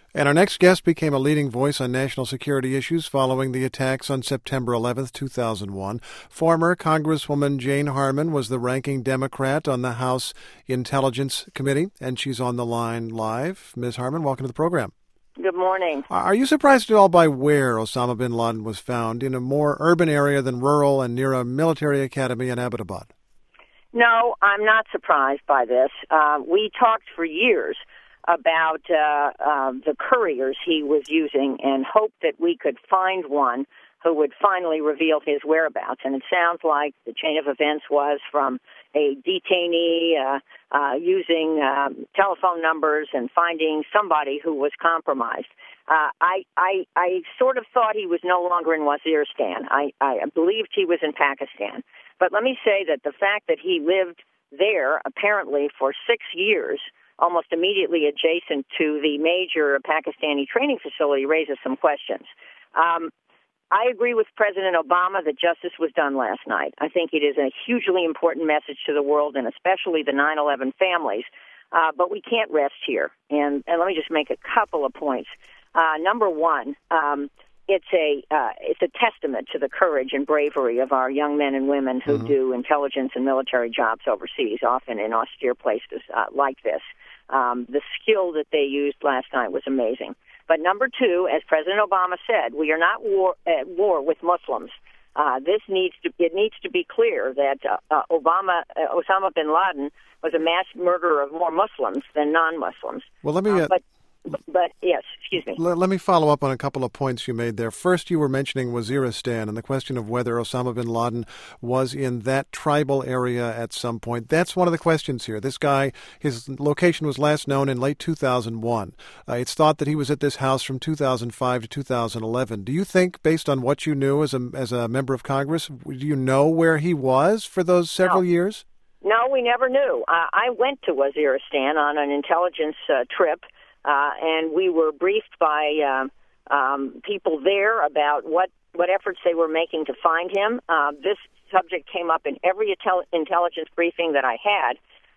And our next guest became a leading voice on national security issues following the attacks on September 11th, 2001. Former Congresswoman Jane Harman was the ranking Democrat on the House Intelligence Committee, and she's on the line live. Ms. Harman, welcome to the program. Good morning. Are you surprised at all by where Osama bin Laden was found, in a more urban area than rural and near a military academy in Abbottabad? No, I'm not surprised by this. We talked for years about the couriers he was using and hoped that we could find one who would finally reveal his whereabouts. And it sounds like the chain of events was from a detainee using telephone numbers and finding somebody who was compromised. I sort of thought he was no longer in Waziristan. I believed he was in Pakistan. But let me say that the fact that he lived there apparently for 6 years, almost immediately adjacent to the major Pakistani training facility, raises some questions. I agree with President Obama that justice was done last night. I think it is a hugely important message to the world, and especially the 9/11 families. But we can't rest here. And let me just make a couple of points. Number one, it's a testament to the courage and bravery of our young men and women who do intelligence and military jobs overseas, often in austere places like this. The skill that they used last night was amazing. But number two, as President Obama said, we are not at war with Muslims. It needs to be clear that Osama bin Laden was a mass murderer of more Muslims than non-Muslims. Well, let me. But yes, excuse me. Let me follow up on a couple of points you made there. First, you were mentioning Waziristan and the question of whether Osama bin Laden was in that tribal area at some point. That's one of the questions here. This guy, his location was last known in late 2001. It's thought that he was at this house from 2005 to 2011. Do you think, based on what you knew as a member of Congress, do you know where he was for those several years? No, we never knew. I went to Waziristan on an intelligence trip. And we were briefed by people there about what efforts they were making to find him. This subject came up in every intelligence briefing that I had,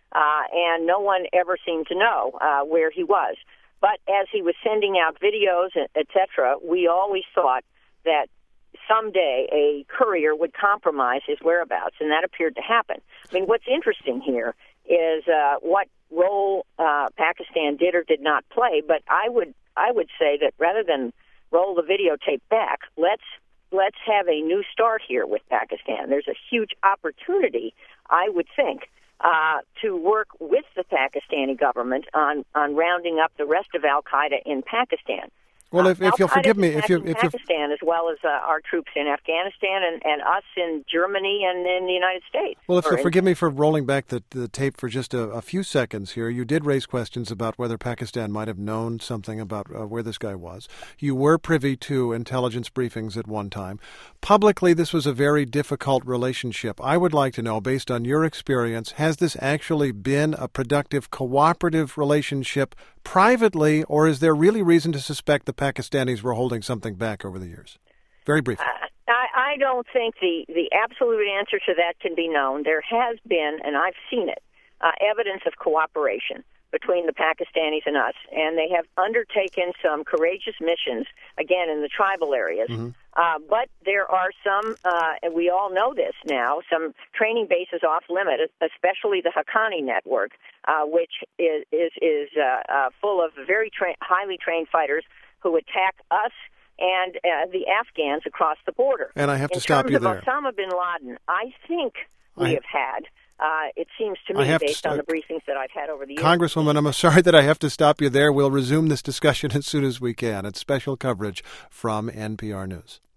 and no one ever seemed to know where he was. But as he was sending out videos, etc., we always thought that someday a courier would compromise his whereabouts, and that appeared to happen. I mean, what's interesting here is what role Pakistan did or did not play, but I would say that rather than roll the videotape back, let's have a new start here with Pakistan. There's a huge opportunity, I would think, to work with the Pakistani government on rounding up the rest of Al-Qaeda in Pakistan. Well, if you'll forgive me, if Pakistan, as well as our troops in Afghanistan and us in Germany and in the United States. Well, if you'll forgive me for rolling back the tape for just a few seconds here, you did raise questions about whether Pakistan might have known something about where this guy was. You were privy to intelligence briefings at one time. Publicly, this was a very difficult relationship. I would like to know, based on your experience, has this actually been a productive, cooperative relationship privately, or is there really reason to suspect the Pakistanis were holding something back over the years? Very briefly. I don't think the absolute answer to that can be known. There has been, and I've seen it, evidence of cooperation between the Pakistanis and us, and they have undertaken some courageous missions, again, in the tribal areas. But there are some, and we all know this now, some training bases off limit, especially the Haqqani network, which is full of very highly trained fighters who attack us and the Afghans across the border. And I have to stop you there. In terms of Osama bin Laden, I think we have had, it seems to me, based on the briefings that I've had over the years. Congresswoman, I'm sorry that I have to stop you there. We'll resume this discussion as soon as we can. It's special coverage from NPR News.